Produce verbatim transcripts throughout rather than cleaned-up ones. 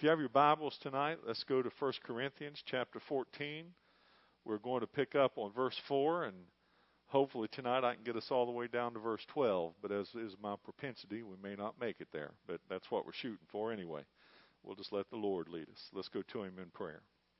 If you have your Bibles tonight, let's go to First Corinthians chapter fourteen. We're going to pick up on verse four, and hopefully tonight I can get us all the way down to verse twelve. But as is my propensity, we may not make it there. But that's what we're shooting for anyway. We'll just let the Lord lead us. Let's go to Him in prayer.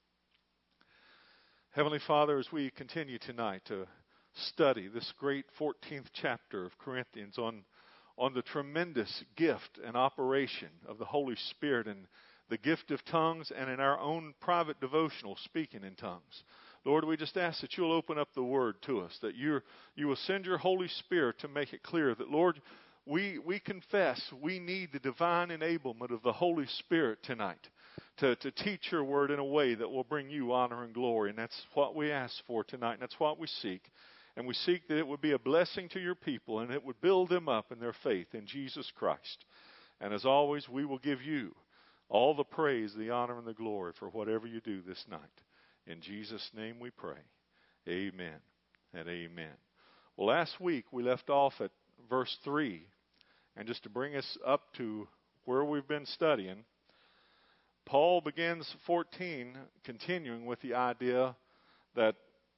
Heavenly Father, as we continue tonight to study this great fourteenth chapter of Corinthians on, on the tremendous gift and operation of the Holy Spirit and the gift of tongues, and in our own private devotional, speaking in tongues. Lord, we just ask that you'll open up the Word to us, that you're, you will send your Holy Spirit to make it clear that, Lord, we, we confess we need the divine enablement of the Holy Spirit tonight to, to teach your Word in a way that will bring you honor and glory. And that's what we ask for tonight, and that's what we seek. And we seek that it would be a blessing to your people, and it would build them up in their faith in Jesus Christ. And as always, we will give you all the praise, the honor, and the glory for whatever you do this night. In Jesus' name we pray. Amen and amen. Well, last week we left off at verse three. And just to bring us up to where we've been studying, Paul begins fourteen, continuing with the idea that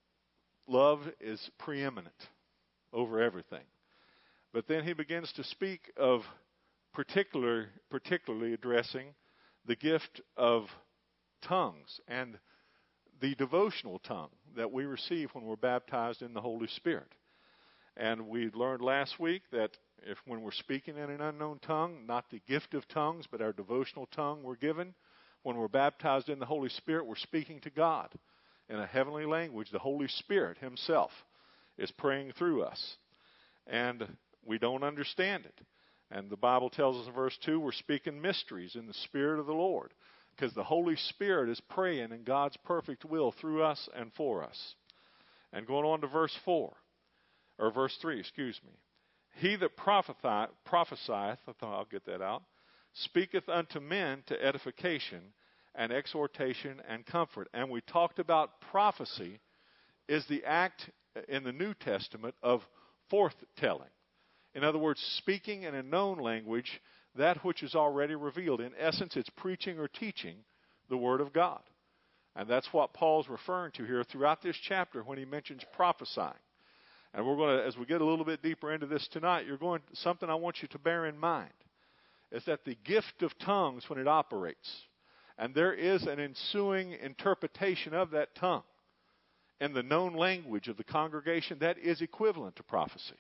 love is preeminent over everything. But then he begins to speak of particular, particularly addressing the gift of tongues and the devotional tongue that we receive when we're baptized in the Holy Spirit. And we learned last week that if when we're speaking in an unknown tongue, not the gift of tongues, but our devotional tongue we're given, when we're baptized in the Holy Spirit, we're speaking to God in a heavenly language. The Holy Spirit Himself is praying through us. And we don't understand it. And the Bible tells us in verse two, we're speaking mysteries in the Spirit of the Lord, because the Holy Spirit is praying in God's perfect will through us and for us. And going on to verse four, or verse three, excuse me. He that prophesy, prophesieth, I'll get that out, speaketh unto men to edification and exhortation and comfort. And we talked about prophecy is the act in the New Testament of forthtelling. In other words, speaking in a known language, that which is already revealed. In essence, it's preaching or teaching the Word of God. And that's what Paul's referring to here throughout this chapter when he mentions prophesying. And we're going to, as we get a little bit deeper into this tonight, you're going something I want you to bear in mind is that the gift of tongues, when it operates, and there is an ensuing interpretation of that tongue in the known language of the congregation, that is equivalent to prophecy.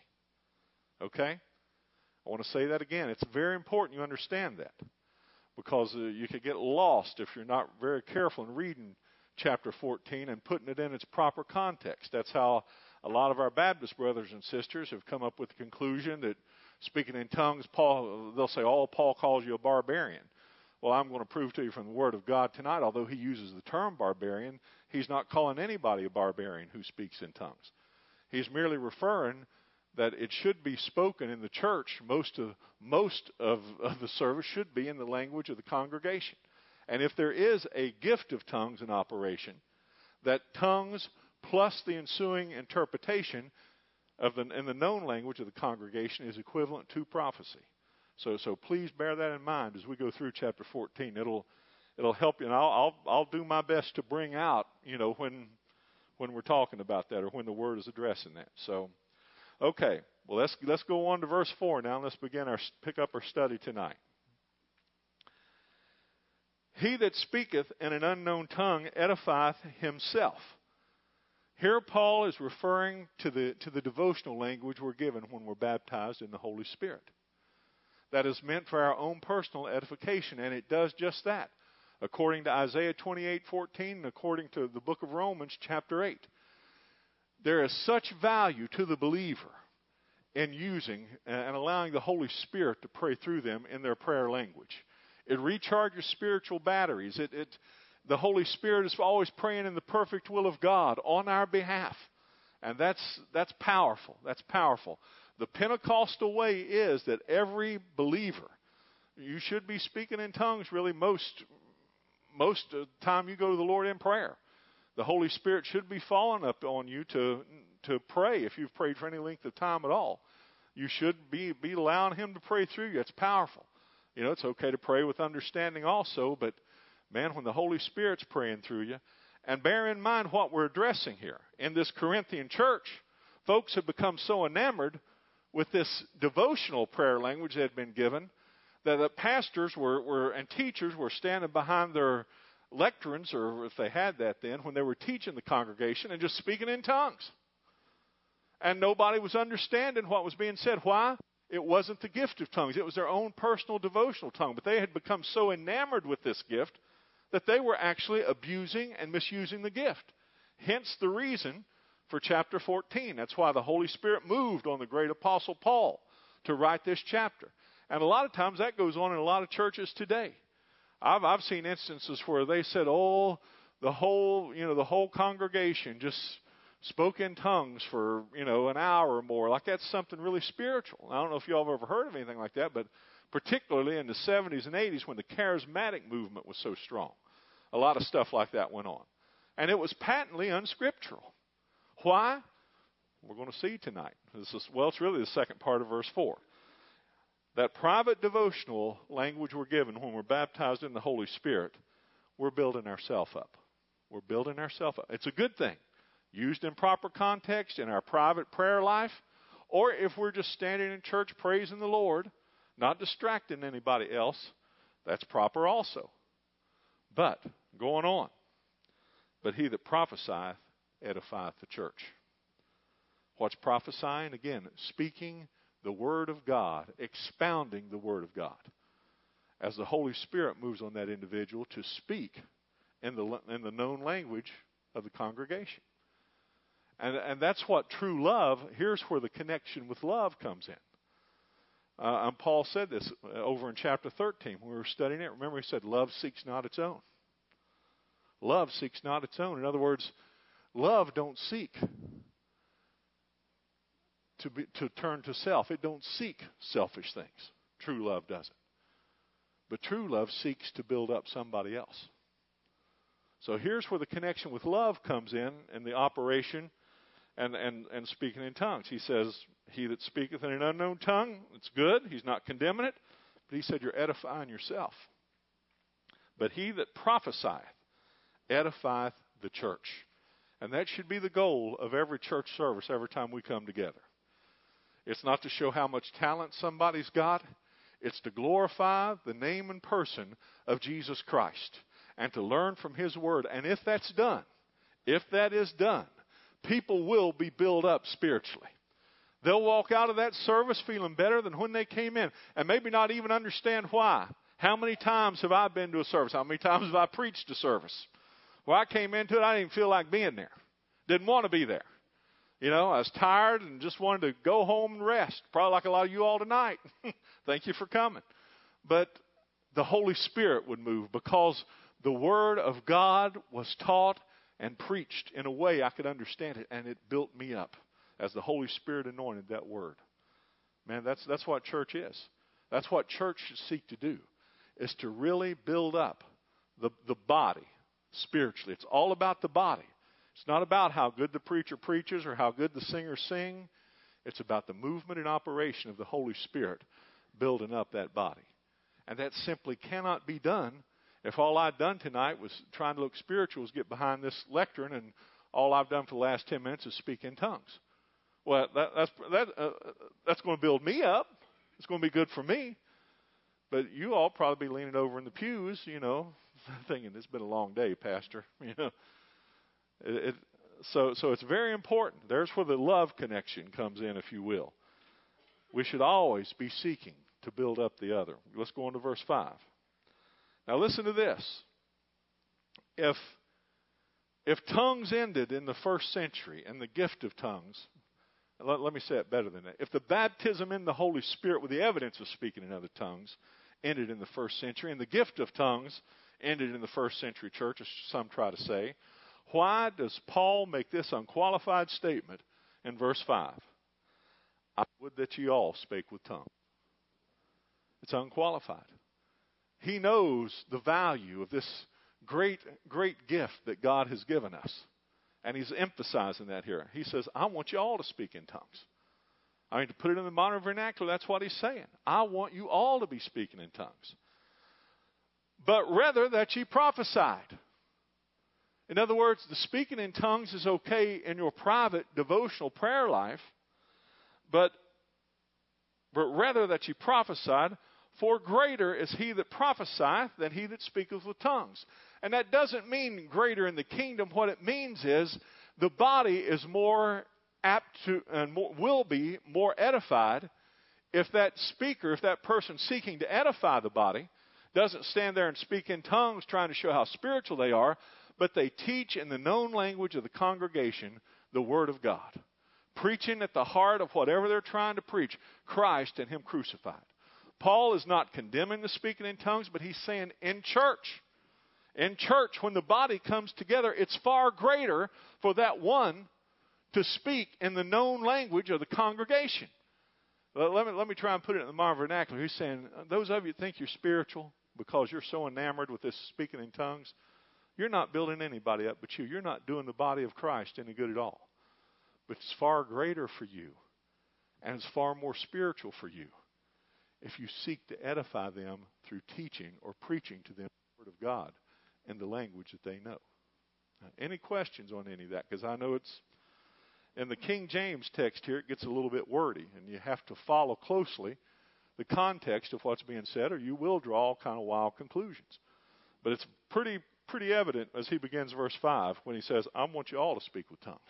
Okay? I want to say that again. It's very important you understand that, because uh, you could get lost if you're not very careful in reading chapter fourteen and putting it in its proper context. That's how a lot of our Baptist brothers and sisters have come up with the conclusion that speaking in tongues, Paul, they'll say, oh, Paul calls you a barbarian. Well, I'm going to prove to you from the Word of God tonight, although he uses the term barbarian, he's not calling anybody a barbarian who speaks in tongues. He's merely referring that it should be spoken in the church. Most of most of, of the service should be in the language of the congregation. And if there is a gift of tongues in operation, that tongues plus the ensuing interpretation of the in the known language of the congregation is equivalent to prophecy. So so please bear that in mind as we go through chapter fourteen. It'll it'll help you, and I'll I'll, I'll do my best to bring out, you know, when when we're talking about that or when the Word is addressing that. So. Okay, well, let's let's go on to verse four now. Let's begin our pick up our study tonight. He that speaketh in an unknown tongue edifieth himself. Here Paul is referring to the to the devotional language we're given when we're baptized in the Holy Spirit. That is meant for our own personal edification, and it does just that, according to Isaiah twenty-eight fourteen and according to the book of Romans chapter eight. There is such value to the believer in using and allowing the Holy Spirit to pray through them in their prayer language. It recharges spiritual batteries. It, it, the Holy Spirit is always praying in the perfect will of God on our behalf. And that's, that's powerful. That's powerful. The Pentecostal way is that every believer, you should be speaking in tongues really most, most of the time you go to the Lord in prayer. The Holy Spirit should be falling up on you to to pray if you've prayed for any length of time at all. You should be, be allowing Him to pray through you. It's powerful. You know, it's okay to pray with understanding also, but man, when the Holy Spirit's praying through you, and bear in mind what we're addressing here. In this Corinthian church, folks have become so enamored with this devotional prayer language that had been given that the pastors were, were and teachers were standing behind their lecterns, or if they had that then, when they were teaching the congregation and just speaking in tongues. And nobody was understanding what was being said. Why? It wasn't the gift of tongues. It was their own personal devotional tongue. But they had become so enamored with this gift that they were actually abusing and misusing the gift. Hence the reason for chapter fourteen. That's why the Holy Spirit moved on the great apostle Paul to write this chapter. And a lot of times that goes on in a lot of churches today. I've, I've seen instances where they said, oh, the whole, you know, the whole congregation just spoke in tongues for, you know, an hour or more. Like that's something really spiritual. I don't know if y'all have ever heard of anything like that, but particularly in the seventies and eighties when the charismatic movement was so strong, a lot of stuff like that went on. And it was patently unscriptural. Why? We're going to see tonight. This is, well, it's really the second part of verse four. That private devotional language we're given when we're baptized in the Holy Spirit, we're building ourselves up. We're building ourselves up. It's a good thing. Used in proper context in our private prayer life, or if we're just standing in church praising the Lord, not distracting anybody else, that's proper also. But, going on, but he that prophesieth edifieth the church. What's prophesying? Again, speaking the Word of God, expounding the Word of God. As the Holy Spirit moves on that individual to speak in the, in the known language of the congregation. And, and that's what true love, here's where the connection with love comes in. Uh, and Paul said this over in chapter thirteen when we were studying it. Remember, he said, love seeks not its own. Love seeks not its own. In other words, love don't seek to be, to turn to self. It don't seek selfish things. True love doesn't. But true love seeks to build up somebody else. So here's where the connection with love comes in, in the operation and, and, and speaking in tongues. He says, he that speaketh in an unknown tongue, it's good. He's not condemning it. But he said, you're edifying yourself. But he that prophesieth edifieth the church. And that should be the goal of every church service every time we come together. It's not to show how much talent somebody's got. It's to glorify the name and person of Jesus Christ and to learn from His Word. And if that's done, if that is done, people will be built up spiritually. They'll walk out of that service feeling better than when they came in and maybe not even understand why. How many times have I been to a service? How many times have I preached a service? Well, I came into it, I didn't even feel like being there. Didn't want to be there. You know, I was tired and just wanted to go home and rest. Probably like a lot of you all tonight. Thank you for coming. But the Holy Spirit would move because the Word of God was taught and preached in a way I could understand it, and it built me up as the Holy Spirit anointed that Word. Man, that's that's what church is. That's what church should seek to do, is to really build up the, the body spiritually. It's all about the body. It's not about how good the preacher preaches or how good the singers sing. It's about the movement and operation of the Holy Spirit building up that body. And that simply cannot be done if all I've done tonight was trying to look spiritual, is get behind this lectern, and all I've done for the last ten minutes is speak in tongues. Well, that, that's, that, uh, that's going to build me up. It's going to be good for me. But you all probably be leaning over in the pews, you know, thinking, it's been a long day, Pastor. You know, it, it, so so it's very important. There's where the love connection comes in, if you will. We should always be seeking to build up the other. Let's go on to verse five. Now listen to this. If if tongues ended in the first century and the gift of tongues, let, let me say it better than that. If the baptism in the Holy Spirit with the evidence of speaking in other tongues ended in the first century, and the gift of tongues ended in the first century church, as some try to say, why does Paul make this unqualified statement in verse five? I would that ye all spake with tongues. It's unqualified. He knows the value of this great, great gift that God has given us. And he's emphasizing that here. He says, I want you all to speak in tongues. I mean, to put it in the modern vernacular, that's what he's saying. I want you all to be speaking in tongues. But rather that ye prophesied. In other words, the speaking in tongues is okay in your private devotional prayer life, but, but rather that ye prophesied, for greater is he that prophesieth than he that speaketh with tongues. And that doesn't mean greater in the kingdom. What it means is the body is more apt to, and more, will be more edified if that speaker, if that person seeking to edify the body, doesn't stand there and speak in tongues trying to show how spiritual they are, but they teach in the known language of the congregation the Word of God, preaching at the heart of whatever they're trying to preach, Christ and Him crucified. Paul is not condemning the speaking in tongues, but he's saying in church, in church, when the body comes together, it's far greater for that one to speak in the known language of the congregation. Let me, let me try and put it in the modern vernacular. He's saying, those of you that think you're spiritual because you're so enamored with this speaking in tongues, you're not building anybody up but you. You're not doing the body of Christ any good at all. But it's far greater for you, and it's far more spiritual for you if you seek to edify them through teaching or preaching to them the Word of God in the language that they know. Now, any questions on any of that? Because I know it's, in the King James text here, it gets a little bit wordy, and you have to follow closely the context of what's being said, or you will draw all kind of wild conclusions. But it's pretty pretty evident as he begins verse five when he says, I want you all to speak with tongues.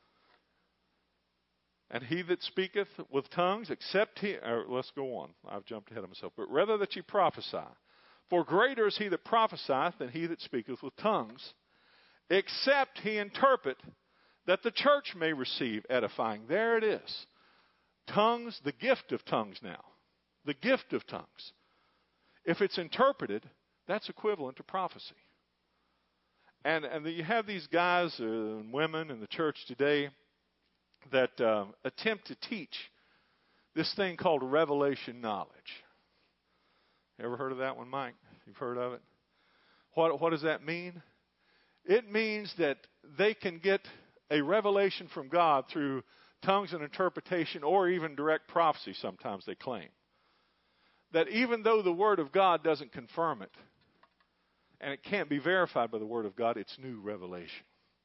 And he that speaketh with tongues, except he, or let's go on. I've jumped ahead of myself. But rather that ye prophesy. For greater is he that prophesieth than he that speaketh with tongues, except he interpret, that the church may receive edifying. There it is. Tongues, the gift of tongues now. The gift of tongues. If it's interpreted, that's equivalent to prophecy. And, and you have these guys and women in the church today that uh, attempt to teach this thing called revelation knowledge. Ever heard of that one, Mike? You've heard of it? What, what does that mean? It means that they can get a revelation from God through tongues and interpretation, or even direct prophecy, sometimes they claim. That even though the Word of God doesn't confirm it, and it can't be verified by the Word of God, it's new revelation.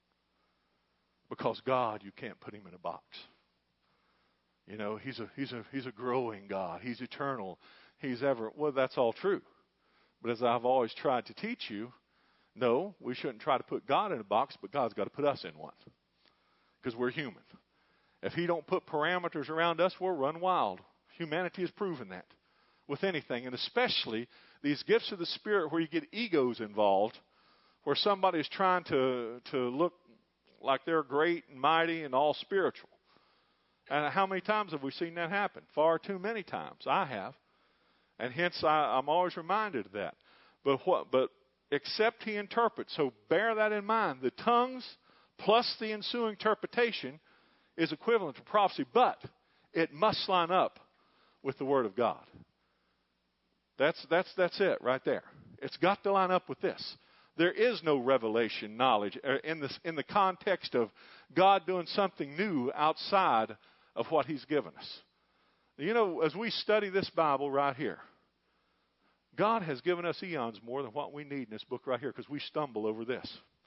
Because God, you can't put Him in a box. You know, He's a He's a He's a growing God. He's eternal. He's ever, well, that's all true. But as I've always tried to teach you, no, we shouldn't try to put God in a box, but God's got to put us in one. Because we're human. If He don't put parameters around us, we'll run wild. Humanity has proven that with anything, and especially these gifts of the Spirit where you get egos involved, where somebody's trying to, to look like they're great and mighty and all spiritual. And how many times have we seen that happen? Far too many times. I have. And hence I, I'm always reminded of that. But what? But except he interprets. So bear that in mind. The tongues plus the ensuing interpretation is equivalent to prophecy, but it must line up with the Word of God. That's that's that's it right there. It's got to line up with this. There is no revelation knowledge in this in the context of God doing something new outside of what He's given us. You know, as we study this Bible right here, God has given us eons more than what we need in this book right here, because we stumble over this.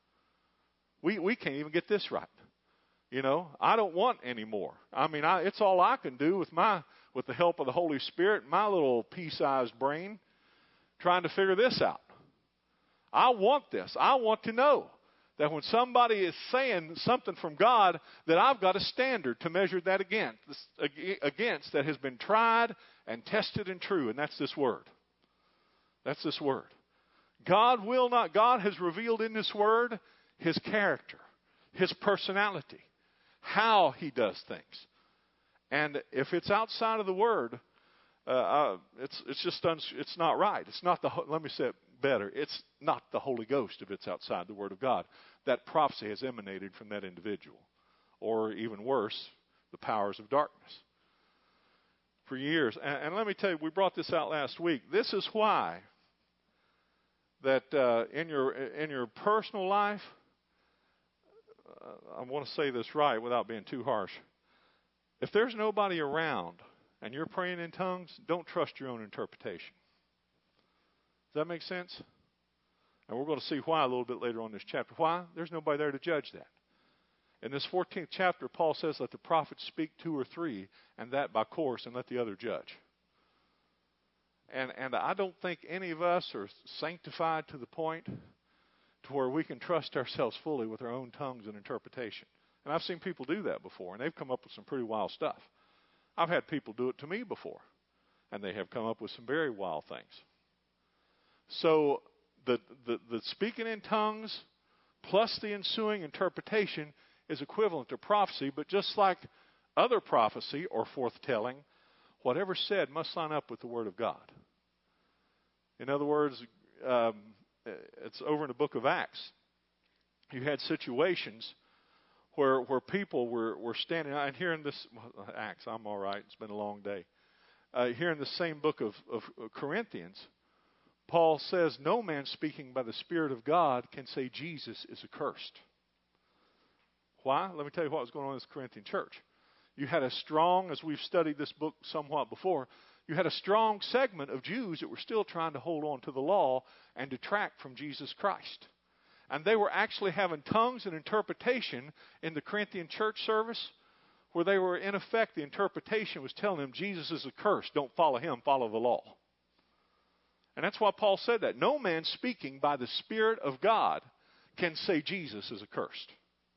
We we can't even get this right. You know, I don't want any more. I mean, I, it's all I can do with my with the help of the Holy Spirit, my little pea-sized brain, trying to figure this out. I want this. I want to know that when somebody is saying something from God, that I've got a standard to measure that against, against that has been tried and tested and true, and that's this Word. That's this Word. God will not, God has revealed in this Word His character, His personality, how He does things. And if it's outside of the Word, uh, uh, it's it's just uns- it's not right. It's not the. Let me say it better. It's not the Holy Ghost if it's outside the Word of God. That prophecy has emanated from that individual, or even worse, the powers of darkness. For years, and, and let me tell you, we brought this out last week. This is why that uh, in your in your personal life, uh, I want to say this right without being too harsh. If there's nobody around and you're praying in tongues, don't trust your own interpretation. Does that make sense? And we're going to see why a little bit later on in this chapter. Why? There's nobody there to judge that. In this fourteenth chapter, Paul says, let the prophets speak two or three, and that by course, and let the other judge. And and I don't think any of us are sanctified to the point to where we can trust ourselves fully with our own tongues and interpretation. And I've seen people do that before, and they've come up with some pretty wild stuff. I've had people do it to me before, and they have come up with some very wild things. So the the, the speaking in tongues plus the ensuing interpretation is equivalent to prophecy, but just like other prophecy or forthtelling, whatever's said must line up with the Word of God. In other words, um, it's over in the book of Acts. You had situations where where people were, were standing, and here in this, Acts, I'm all right, it's been a long day. Uh, here in the same book of, of Corinthians, Paul says, no man speaking by the Spirit of God can say Jesus is accursed. Why? Let me tell you what was going on in this Corinthian church. You had a strong, as we've studied this book somewhat before, you had a strong segment of Jews that were still trying to hold on to the law and detract from Jesus Christ. And they were actually having tongues and interpretation in the Corinthian church service where they were, in effect, the interpretation was telling them Jesus is accursed. Don't follow him, follow the law. And that's why Paul said that. No man speaking by the Spirit of God can say Jesus is accursed.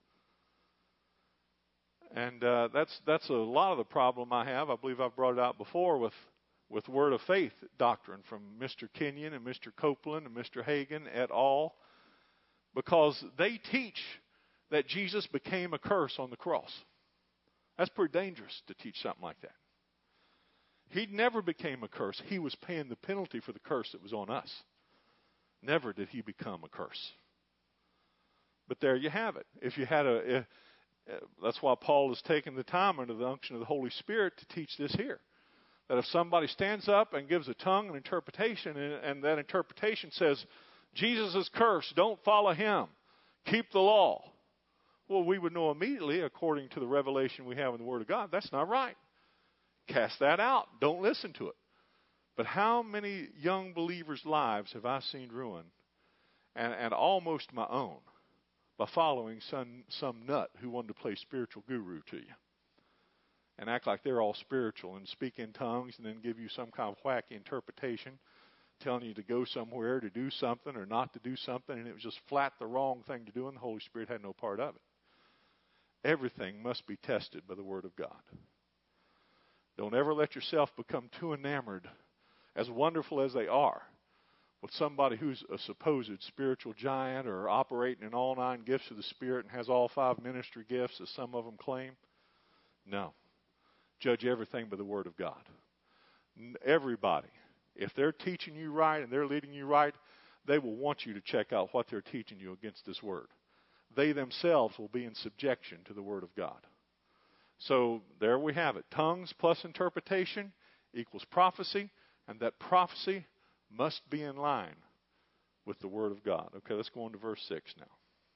And uh, that's that's a lot of the problem I have. I believe I've brought it out before with, with Word of Faith doctrine from Mister Kenyon and Mister Copeland and Mister Hagen et al. Because they teach that Jesus became a curse on the cross. That's pretty dangerous to teach something like that. He never became a curse. He was paying the penalty for the curse that was on us. Never did he become a curse. But there you have it. If you had a... If, That's why Paul has taken the time under the unction of the Holy Spirit to teach this here. That if somebody stands up and gives a tongue and interpretation, and, and that interpretation says, Jesus is cursed, don't follow him, keep the law. Well, we would know immediately, according to the revelation we have in the Word of God, that's not right. Cast that out. Don't listen to it. But how many young believers' lives have I seen ruined, and, and almost my own, by following some, some nut who wanted to play spiritual guru to you and act like they're all spiritual and speak in tongues and then give you some kind of wacky interpretation telling you to go somewhere, to do something or not to do something, and it was just flat the wrong thing to do, and the Holy Spirit had no part of it. Everything must be tested by the Word of God. Don't ever let yourself become too enamored, as wonderful as they are, with somebody who's a supposed spiritual giant or operating in all nine gifts of the Spirit and has all five ministry gifts, as some of them claim. No. Judge everything by the Word of God. Everybody, if they're teaching you right and they're leading you right, they will want you to check out what they're teaching you against this Word. They themselves will be in subjection to the Word of God. So there we have it. Tongues plus interpretation equals prophecy, and that prophecy must be in line with the Word of God. Okay, let's go on to verse six now.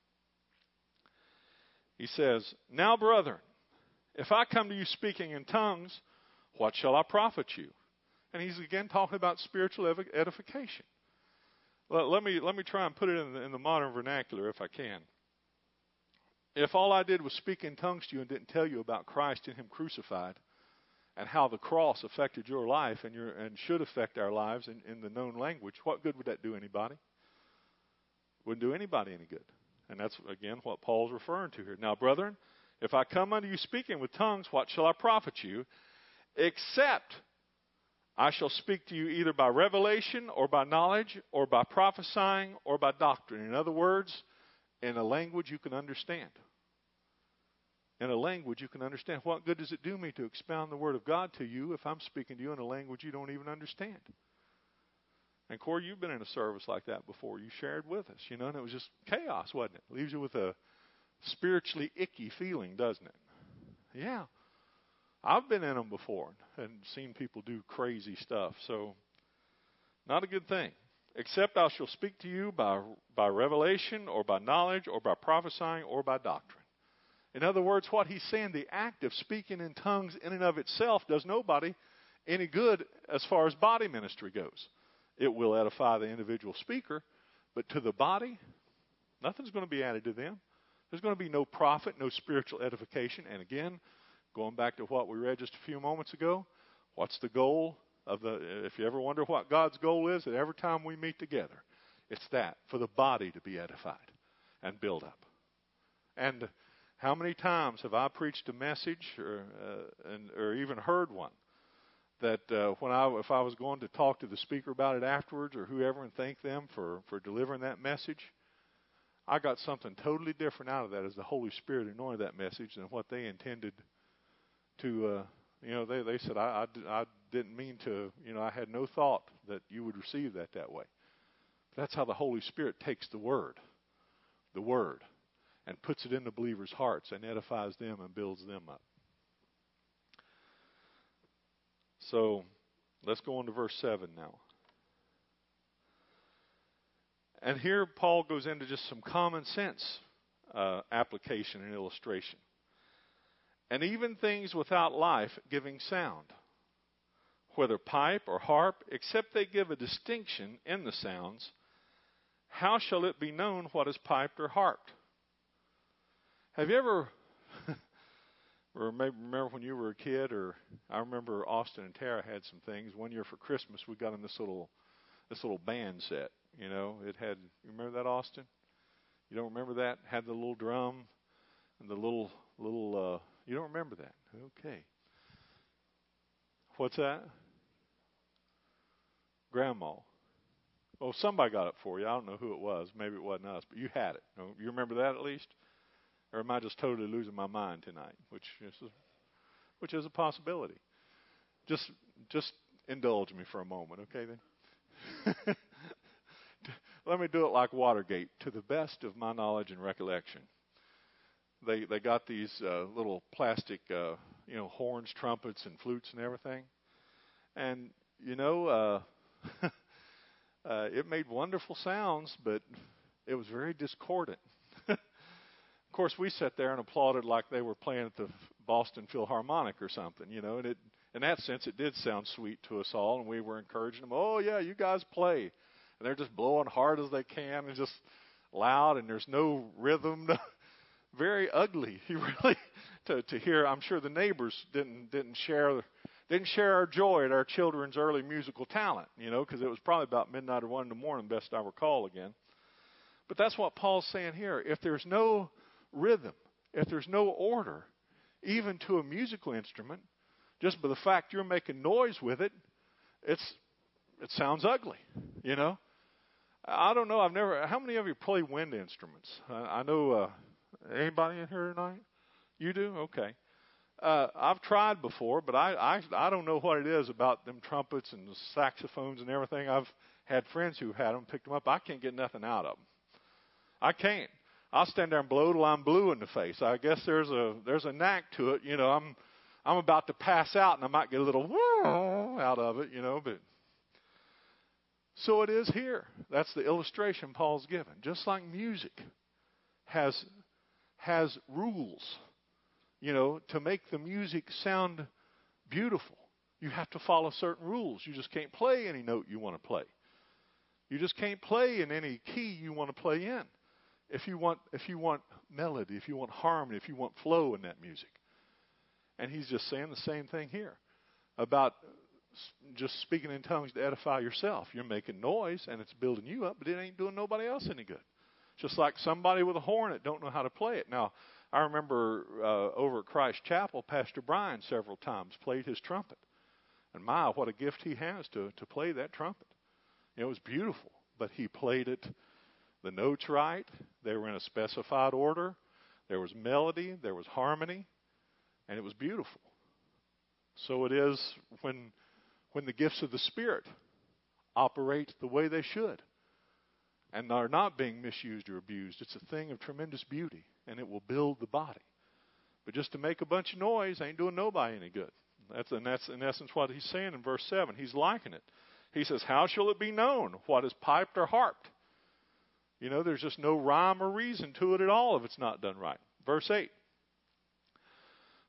He says, now, brethren, if I come to you speaking in tongues, what shall I profit you? And he's again talking about spiritual edification. Let, let me let me try and put it in the, in the modern vernacular if I can. If all I did was speak in tongues to you and didn't tell you about Christ and him crucified, and how the cross affected your life and your and should affect our lives in, in the known language, what good would that do anybody? Wouldn't do anybody any good. And that's, again, what Paul's referring to here. Now, brethren, if I come unto you speaking with tongues, what shall I profit you? Except I shall speak to you either by revelation or by knowledge or by prophesying or by doctrine. In other words, in a language you can understand. In a language you can understand. What good does it do me to expound the Word of God to you if I'm speaking to you in a language you don't even understand? And Corey, you've been in a service like that before. You shared with us, you know, and it was just chaos, wasn't it? It leaves you with a spiritually icky feeling, doesn't it? Yeah. I've been in them before and seen people do crazy stuff. So, not a good thing. Except I shall speak to you by, by revelation or by knowledge or by prophesying or by doctrine. In other words, what he's saying, the act of speaking in tongues in and of itself does nobody any good as far as body ministry goes. It will edify the individual speaker, but to the body, nothing's going to be added to them. There's going to be no profit, no spiritual edification. And again, going back to what we read just a few moments ago, what's the goal of the, if you ever wonder what God's goal is, that every time we meet together, it's that, for the body to be edified and build up. And how many times have I preached a message or, uh, and, or even heard one that uh, when I, if I was going to talk to the speaker about it afterwards or whoever and thank them for, for delivering that message, I got something totally different out of that as the Holy Spirit anointed that message than what they intended to, uh, you know, they, they said, I, I, I didn't mean to, you know, I had no thought that you would receive that that way. But that's how the Holy Spirit takes the Word, the Word, and puts it in the believers' hearts and edifies them and builds them up. So let's go on to verse seven now. And here Paul goes into just some common sense uh, application and illustration. And even things without life giving sound, whether pipe or harp, except they give a distinction in the sounds, how shall it be known what is piped or harped? Have you ever, or maybe remember when you were a kid, or I remember Austin and Tara had some things. One year for Christmas, we got them this little, this little band set. You know, it had, you remember that, Austin? You don't remember that? Had the little drum and the little, little, uh, you don't remember that? Okay. What's that? Grandma. Oh, somebody got it for you. I don't know who it was. Maybe it wasn't us, but you had it. You remember that at least? Or am I just totally losing my mind tonight? Which is, which is a possibility. Just, just indulge me for a moment, okay then? Let me do it like Watergate, to the best of my knowledge and recollection. They they got these uh, little plastic, uh, you know, horns, trumpets, and flutes and everything. And, you know, uh, uh, it made wonderful sounds, but it was very discordant. Of course, we sat there and applauded like they were playing at the Boston Philharmonic or something, you know. And it, in that sense, it did sound sweet to us all, and we were encouraging them, oh, yeah, you guys play. And they're just blowing hard as they can and just loud, and there's no rhythm. Very ugly, really, to, to hear. I'm sure the neighbors didn't didn't share didn't share our joy at our children's early musical talent, you know, because it was probably about midnight or one in the morning, best I recall again. But that's what Paul's saying here. If there's no rhythm, if there's no order, even to a musical instrument, just by the fact you're making noise with it, it's it sounds ugly, you know. I don't know. I've never. How many of you play wind instruments? I, I know. Uh, anybody in here tonight? You do? Okay. Uh, I've tried before, but I, I I don't know what it is about them trumpets and the saxophones and everything. I've had friends who had them, picked them up. I can't get nothing out of them. I can't. I'll stand there and blow till I'm blue in the face. I guess there's a there's a knack to it. You know, I'm I'm about to pass out, and I might get a little out of it. You know, but. So it is here. That's the illustration Paul's given. Just like music has has rules, you know, to make the music sound beautiful. You have to follow certain rules. You just can't play any note you want to play. You just can't play in any key you want to play in. If you want if you want melody, if you want harmony, if you want flow in that music. And he's just saying the same thing here about just speaking in tongues to edify yourself. You're making noise, and it's building you up, but it ain't doing nobody else any good. Just like somebody with a horn that don't know how to play it. Now, I remember uh, over at Christ Chapel, Pastor Brian several times played his trumpet. And my, what a gift he has to, to play that trumpet. You know, it was beautiful, but he played it, the notes right. They were in a specified order. There was melody. There was harmony. And it was beautiful. So it is when... when the gifts of the Spirit operate the way they should and are not being misused or abused. It's a thing of tremendous beauty, and it will build the body. But just to make a bunch of noise ain't doing nobody any good. That's, and that's in essence what he's saying in verse seven. He's likening it. He says, how shall it be known what is piped or harped? You know, there's just no rhyme or reason to it at all if it's not done right. Verse eight.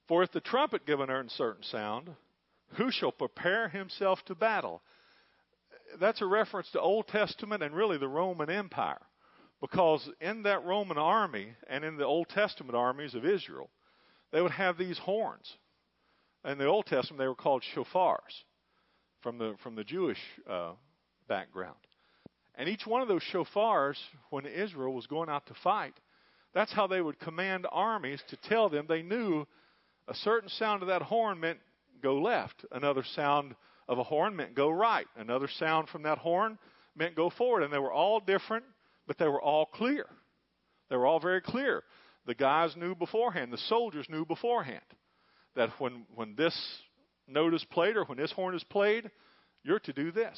For if the trumpet give an uncertain sound, who shall prepare himself to battle? That's a reference to Old Testament and really the Roman Empire. Because in that Roman army and in the Old Testament armies of Israel, they would have these horns. In the Old Testament, they were called shofars from the, from the Jewish uh, background. And each one of those shofars, when Israel was going out to fight, that's how they would command armies to tell them they knew a certain sound of that horn meant go left. Another sound of a horn meant go right. Another sound from that horn meant go forward. And they were all different, but they were all clear. They were all very clear. The guys knew beforehand. The soldiers knew beforehand that when, when this note is played or when this horn is played, you're to do this.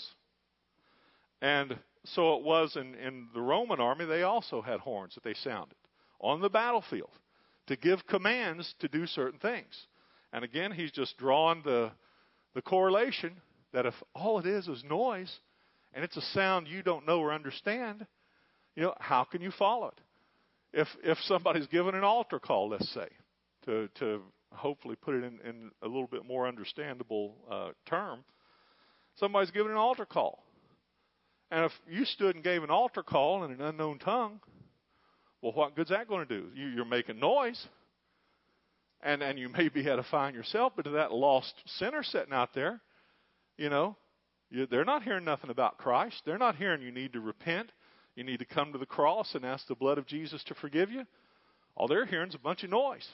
And so it was in, in the Roman army, they also had horns that they sounded on the battlefield to give commands to do certain things. And again, he's just drawing the, the correlation that if all it is is noise and it's a sound you don't know or understand, you know, how can you follow it? If if somebody's given an altar call, let's say, to, to hopefully put it in, in a little bit more understandable uh, term, somebody's given an altar call. And if you stood and gave an altar call in an unknown tongue, well, what good's that going to do? You, you're making noise. And and you may be edifying yourself, but to that lost sinner sitting out there, you know, you, they're not hearing nothing about Christ. They're not hearing you need to repent. You need to come to the cross and ask the blood of Jesus to forgive you. All they're hearing is a bunch of noise.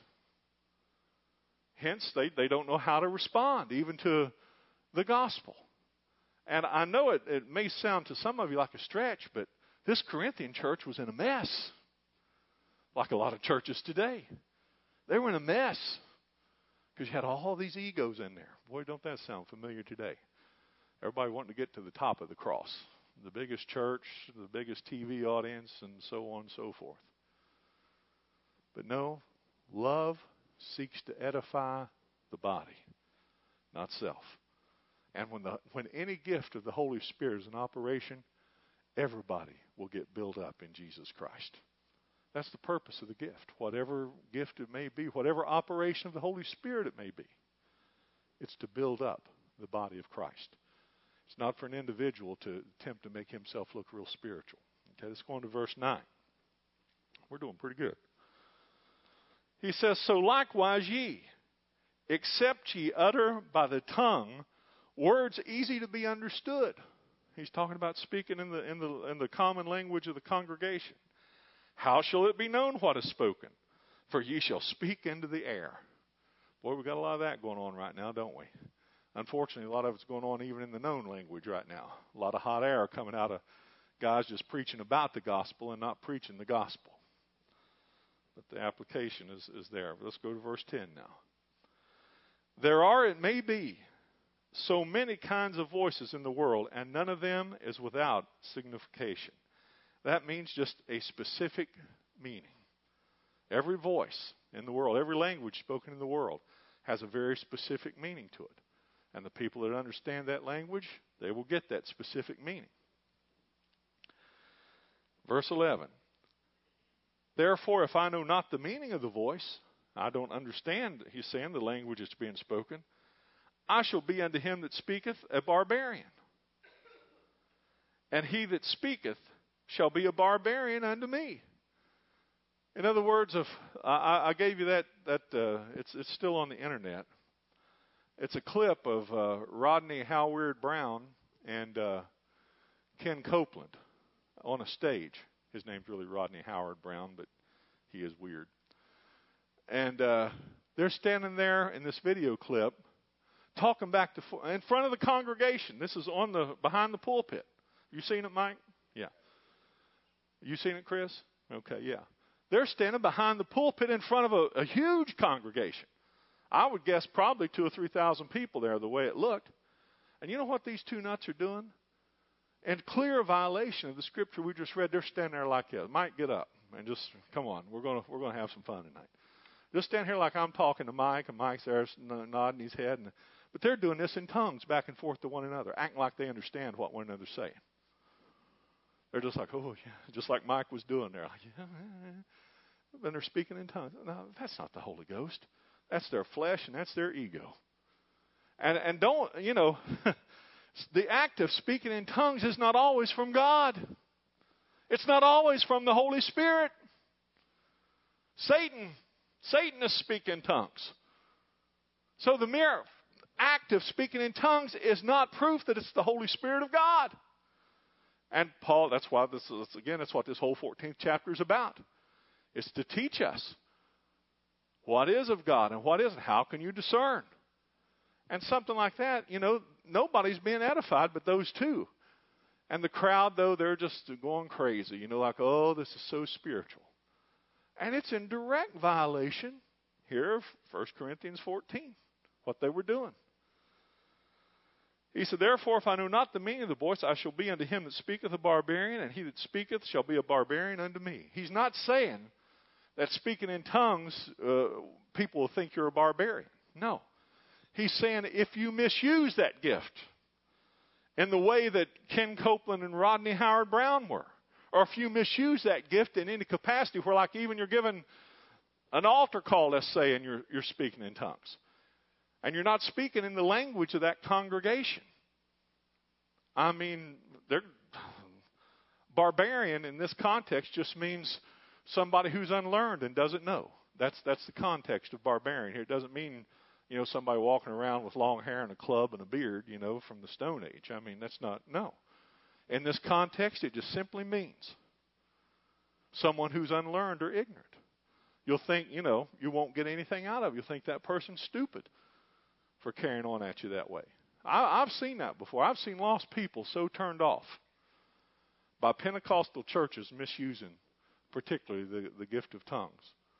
Hence, they, they don't know how to respond, even to the gospel. And I know it, it may sound to some of you like a stretch, but this Corinthian church was in a mess, like a lot of churches today. They were in a mess because you had all these egos in there. Boy, don't that sound familiar today. Everybody wanting to get to the top of the cross. The biggest church, the biggest T V audience, and so on and so forth. But no, love seeks to edify the body, not self. And when the when any gift of the Holy Spirit is in operation, everybody will get built up in Jesus Christ. That's the purpose of the gift. Whatever gift it may be, whatever operation of the Holy Spirit it may be, it's to build up the body of Christ. It's not for an individual to attempt to make himself look real spiritual. Okay, let's go on to verse nine. We're doing pretty good. He says, so likewise ye, except ye utter by the tongue words easy to be understood. He's talking about speaking in the in the in the common language of the congregation. How shall it be known what is spoken? For ye shall speak into the air. Boy, we've got a lot of that going on right now, don't we? Unfortunately, a lot of it's going on even in the known language right now. A lot of hot air coming out of guys just preaching about the gospel and not preaching the gospel. But the application is, is there. Let's go to verse ten now. There are, it may be, so many kinds of voices in the world, and none of them is without signification. That means just a specific meaning. Every voice in the world, every language spoken in the world has a very specific meaning to it. And the people that understand that language, they will get that specific meaning. Verse eleven. Therefore, if I know not the meaning of the voice, I don't understand, he's saying, the language that's being spoken, I shall be unto him that speaketh a barbarian. And he that speaketh shall be a barbarian unto me. In other words, if I, I gave you that, that uh, it's, it's still on the internet. It's a clip of uh, Rodney Howard Brown and uh, Ken Copeland on a stage. His name's really Rodney Howard Brown, but he is weird. And uh, they're standing there in this video clip talking back to in front of the congregation. This is on the behind the pulpit. You seen it, Mike? Yeah. You seen it, Chris? Okay, yeah. They're standing behind the pulpit in front of a, a huge congregation. I would guess probably two or three thousand people there, the way it looked. And you know what these two nuts are doing? In clear violation of the scripture we just read, they're standing there like this. Mike, get up and just come on. We're gonna we're gonna have some fun tonight. Just stand here like I'm talking to Mike, and Mike's there nodding his head. And, but they're doing this in tongues back and forth to one another, acting like they understand what one another's saying. They're just like, oh yeah, just like Mike was doing there. Like, yeah, and they're speaking in tongues. No, that's not the Holy Ghost. That's their flesh and that's their ego. And and don't, you know, the act of speaking in tongues is not always from God. It's not always from the Holy Spirit. Satan, Satan is speaking in tongues. So the mere act of speaking in tongues is not proof that it's the Holy Spirit of God. And Paul, that's why this is, again, that's what this whole fourteenth chapter is about. It's to teach us what is of God and what isn't. How can you discern? And something like that, you know, nobody's being edified but those two. And the crowd, though, they're just going crazy. You know, like, oh, this is so spiritual. And it's in direct violation here of First Corinthians fourteen, what they were doing. He said, therefore, if I know not the meaning of the voice, I shall be unto him that speaketh a barbarian, and he that speaketh shall be a barbarian unto me. He's not saying that speaking in tongues, uh, people will think you're a barbarian. No. He's saying if you misuse that gift in the way that Ken Copeland and Rodney Howard Brown were, or if you misuse that gift in any capacity where, like, even you're given an altar call, let's say, and you're, you're speaking in tongues, and you're not speaking in the language of that congregation. I mean, they're, barbarian in this context just means somebody who's unlearned and doesn't know. That's that's the context of barbarian here. It doesn't mean, you know, somebody walking around with long hair and a club and a beard, you know, from the Stone Age. I mean, that's not, no. In this context, it just simply means someone who's unlearned or ignorant. You'll think, you know, you won't get anything out of it. You'll think that person's stupid for carrying on at you that way. I, I've seen that before. I've seen lost people so turned off by Pentecostal churches misusing particularly the, the gift of tongues.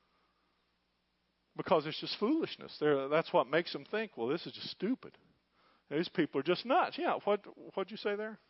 Because it's just foolishness. They're, that's what makes them think, well, this is just stupid. These people are just nuts. Yeah, what what'd you say there?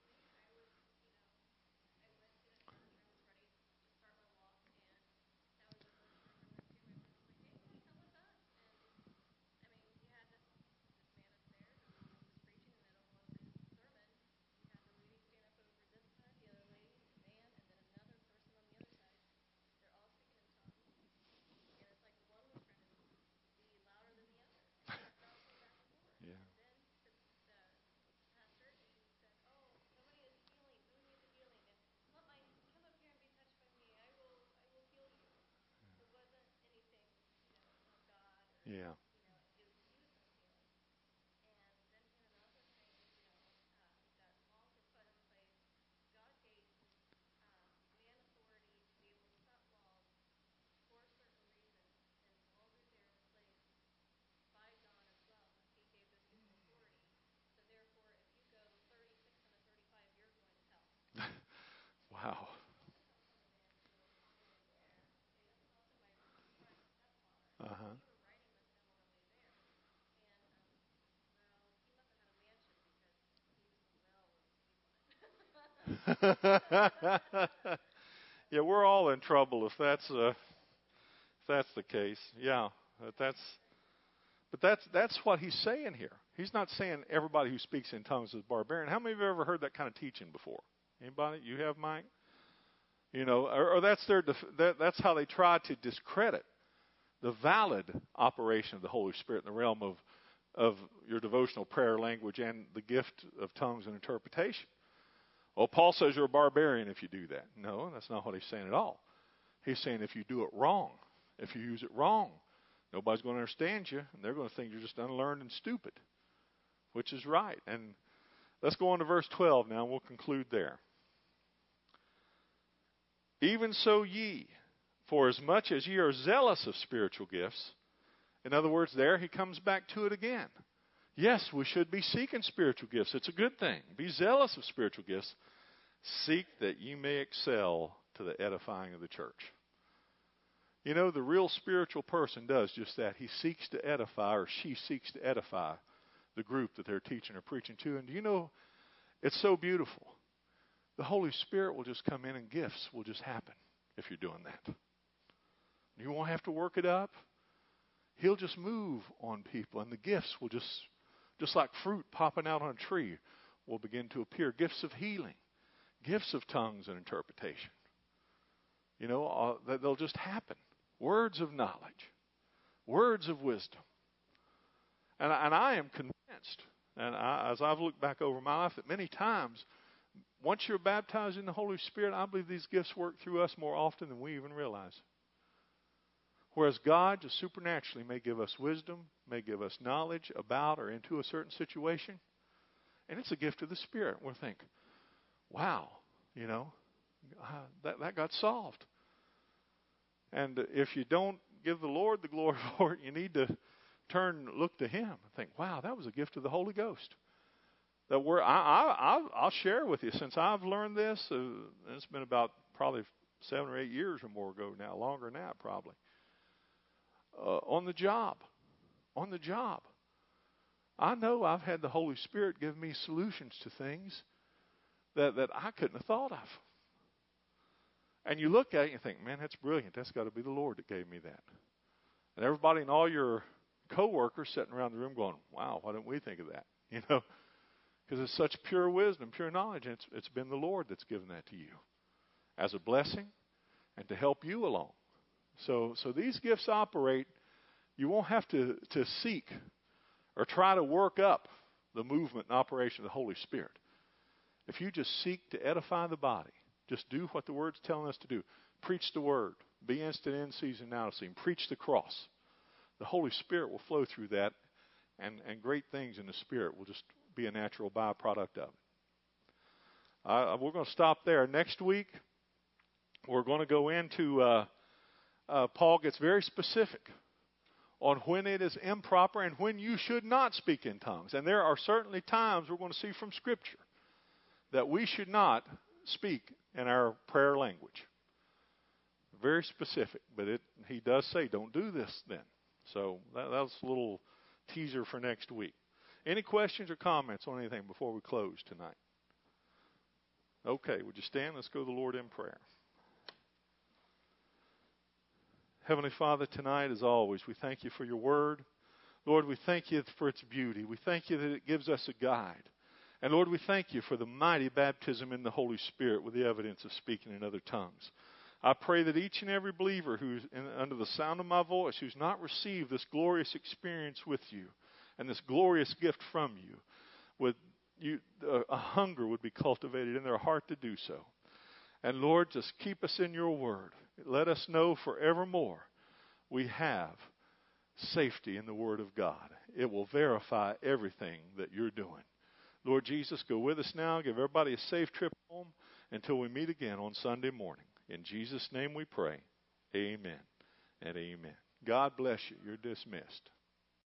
Yeah. Wow. Uh-huh. Yeah, we're all in trouble if that's uh, if that's the case. Yeah, but that's but that's that's what he's saying here. He's not saying everybody who speaks in tongues is barbarian. How many of you have ever heard that kind of teaching before? Anybody? You have, Mike? You know, or, or that's their def- that, that's how they try to discredit the valid operation of the Holy Spirit in the realm of of your devotional prayer language and the gift of tongues and interpretation. Well, Paul says you're a barbarian if you do that. No, that's not what he's saying at all. He's saying if you do it wrong, if you use it wrong, nobody's going to understand you, and they're going to think you're just unlearned and stupid, which is right. And let's go on to verse twelve now, and we'll conclude there. Even so ye, for as much as ye are zealous of spiritual gifts, in other words, there he comes back to it again. Yes, we should be seeking spiritual gifts. It's a good thing. Be zealous of spiritual gifts. Seek that ye may excel to the edifying of the church. You know, the real spiritual person does just that. He seeks to edify, or she seeks to edify the group that they're teaching or preaching to. And do you know, it's so beautiful. The Holy Spirit will just come in and gifts will just happen if you're doing that. You won't have to work it up. He'll just move on people, and the gifts will just, just like fruit popping out on a tree, will begin to appear. Gifts of healing, gifts of tongues and interpretation. You know, uh, they'll just happen. Words of knowledge, Words of wisdom. And, and I am convinced, and I, as I've looked back over my life, that many times, once you're baptized in the Holy Spirit, I believe these gifts work through us more often than we even realize. Whereas God just supernaturally may give us wisdom, may give us knowledge about or into a certain situation, and it's a gift of the Spirit. We'll think, wow, you know, uh, that, that got solved. And if you don't give the Lord the glory for it, you need to turn and look to Him and think, wow, that was a gift of the Holy Ghost. That we're, I, I, I'll, I'll share with you, since I've learned this, uh, it's been about probably seven or eight years or more ago now, longer than that probably. Uh, on the job, on the job. I know I've had the Holy Spirit give me solutions to things that, that I couldn't have thought of. And you look at it and you think, man, that's brilliant. That's got to be the Lord that gave me that. And everybody and all your co-workers sitting around the room going, wow, why didn't we think of that? You know, because it's such pure wisdom, pure knowledge, and it's, it's been the Lord that's given that to you as a blessing and to help you along. So, so these gifts operate. You won't have to, to seek or try to work up the movement and operation of the Holy Spirit. If you just seek to edify the body, just do what the Word's telling us to do. Preach the Word. Be instant in season, now to season. Preach the cross. The Holy Spirit will flow through that, and, and great things in the Spirit will just be a natural byproduct of it. Uh, we're going to stop there. Next week, we're going to go into... Uh, Uh, Paul gets very specific on when it is improper and when you should not speak in tongues. And there are certainly times we're going to see from Scripture that we should not speak in our prayer language. Very specific, but it, he does say, don't do this then. So that, that's a little teaser for next week. Any questions or comments on anything before we close tonight? Okay, would you stand? Let's go to the Lord in prayer. Heavenly Father, tonight, as always, we thank you for your word. Lord, we thank you for its beauty. We thank you that it gives us a guide. And Lord, we thank you for the mighty baptism in the Holy Spirit with the evidence of speaking in other tongues. I pray that each and every believer who's in, under the sound of my voice, who's not received this glorious experience with you and this glorious gift from you, would you, uh, a hunger would be cultivated in their heart to do so. And Lord, just keep us in your word. Let us know forevermore we have safety in the Word of God. It will verify everything that you're doing. Lord Jesus, go with us now. Give everybody a safe trip home until we meet again on Sunday morning. In Jesus' name we pray. Amen and amen. God bless you. You're dismissed.